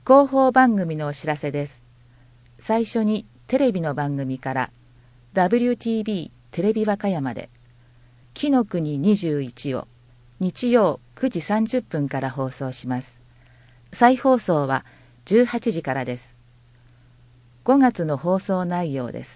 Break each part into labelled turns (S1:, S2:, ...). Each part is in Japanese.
S1: 広報番組のお知らせです。最初にテレビの番組から WTB テレビ和歌山で紀の国21を日曜9時30分から放送します。再放送は18時からです。5月の放送内容です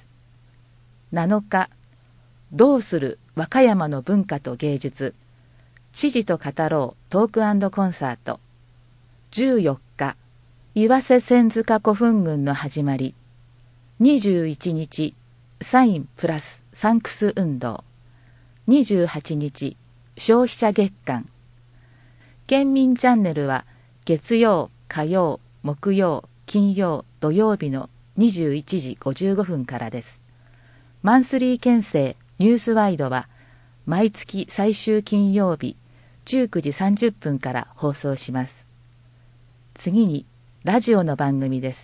S1: 。7日、どうする和歌山の文化と芸術、知事と語ろうトーク&コンサート。14日、岩瀬千塚古墳群の始まり。21日、サインプラスサンクス運動。28日、消費者月間。県民チャンネルは月曜、火曜、木曜、金曜、土曜日の21時55分からです。マンスリー県政ニュースワイドは毎月最終金曜日19時30分から放送します。次にラジオの番組です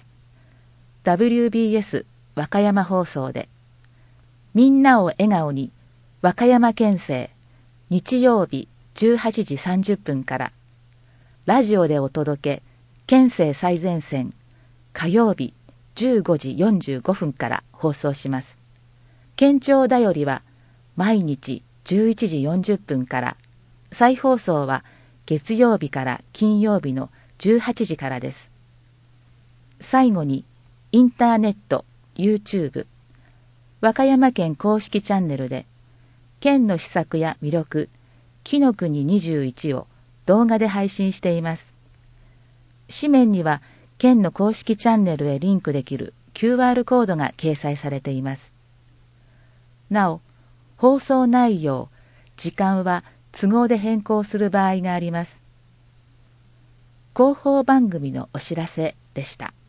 S1: 。WBS 和歌山放送でみんなを笑顔に和歌山県政日曜日18時30分からラジオでお届け県政最前線火曜日15時45分から放送します。県庁だよりは毎日11時40分から再放送は月曜日から金曜日の18時からです。最後にインターネット YouTube 和歌山県公式チャンネルで県の施策や魅力紀の国21を動画で配信しています。紙面には県の公式チャンネルへリンクできる QR コードが掲載されています。なお、放送内容、時間は都合で変更する場合があります。広報番組のお知らせでした。